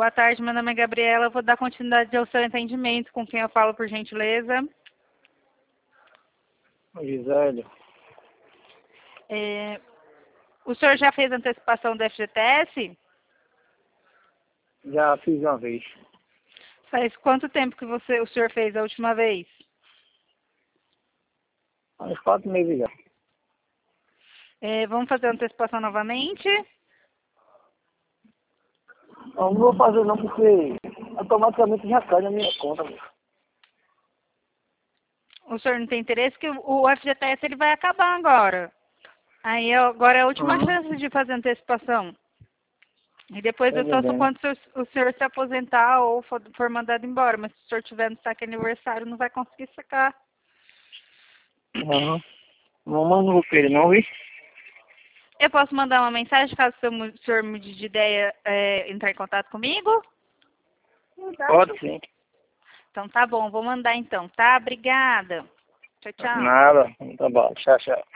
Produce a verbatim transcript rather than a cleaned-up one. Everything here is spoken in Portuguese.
Boa tarde, meu nome é Gabriela. Eu vou dar continuidade ao seu atendimento. Com quem eu falo, por gentileza? Gisele. É, o senhor já fez antecipação do F G T S? Já fiz uma vez. Faz quanto tempo que você, o senhor fez a última vez? Há uns quatro meses já. É, vamos fazer a antecipação novamente? Não, não vou fazer não, porque automaticamente já cai na minha conta. Meu. O senhor não tem interesse que o F G T S ele vai acabar agora. Aí agora é a última Uhum. chance de fazer antecipação. E depois Tá é só entendendo? quando o senhor, o senhor se aposentar ou for, for mandado embora. Mas se o senhor tiver no saque aniversário, não vai conseguir sacar. Uhum. Não manda o filho não, viu? Eu posso mandar uma mensagem caso o senhor mu- o senhor mude de ideia, é, entrar em contato comigo? Pode sim. Então tá bom, vou mandar então, tá? Obrigada. Tchau, tchau. Nada. Tá bom. Tchau, tchau.